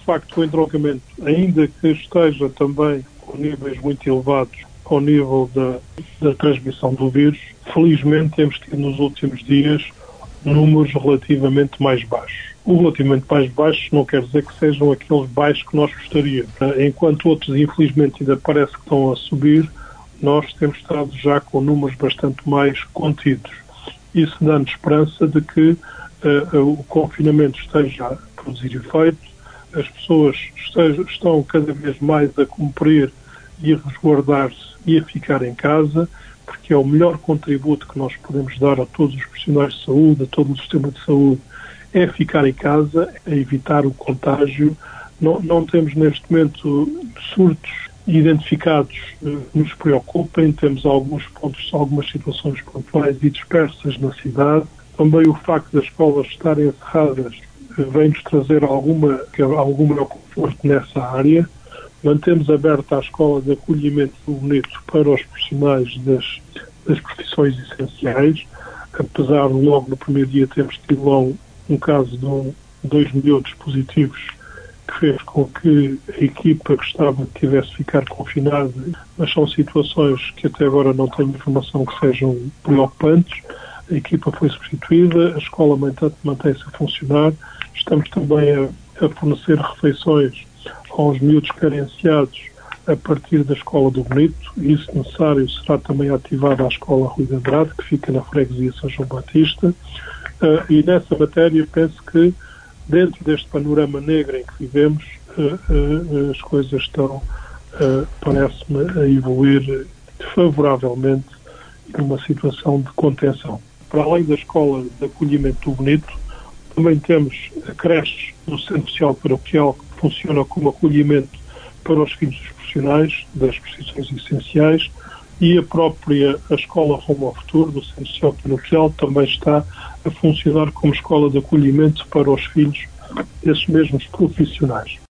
facto, o entroncamento, ainda que esteja também com níveis muito elevados ao nível da transmissão do vírus, felizmente temos tido nos últimos dias números relativamente mais baixos. O relativamente mais baixos não quer dizer que sejam aqueles baixos que nós gostaríamos. Enquanto outros, infelizmente, ainda parece que estão a subir, nós temos estado já com números bastante mais contidos. Isso dá-nos esperança de que o confinamento esteja a produzir efeito, as pessoas estão cada vez mais a cumprir e a resguardar-se e a ficar em casa, porque é o melhor contributo que nós podemos dar a todos os profissionais de saúde, a todo o sistema de saúde, é ficar em casa, é evitar o contágio. Não temos neste momento surtos identificados que nos preocupem, temos alguns pontos, algumas situações pontuais e dispersas na cidade. Também o facto das escolas estarem encerradas vem-nos trazer algum conforto nessa área. Mantemos aberta a escola de acolhimento do Bonito para os profissionais das profissões essenciais, apesar de logo no primeiro dia termos tido lá um caso de 2 miúdos positivos que fez com que a equipa gostava que tivesse de ficar confinada, mas são situações que até agora não tenho informação que sejam preocupantes. A equipa foi substituída, a escola mantém-se a funcionar, estamos também a fornecer refeições aos miúdos carenciados a partir da Escola do Bonito, e, se necessário, será também ativada a Escola Rui de Andrade, que fica na freguesia São João Batista, e nessa matéria penso que, dentro deste panorama negro em que vivemos, as coisas estão, parece-me, a evoluir favoravelmente numa situação de contenção. Para além da Escola de Acolhimento do Bonito, também temos a creche do Centro Social Paroquial, que funciona como acolhimento para os filhos dos profissionais das profissões essenciais, e a própria Escola Rumo ao Futuro do Centro Social Paroquial também está a funcionar como escola de acolhimento para os filhos desses mesmos profissionais.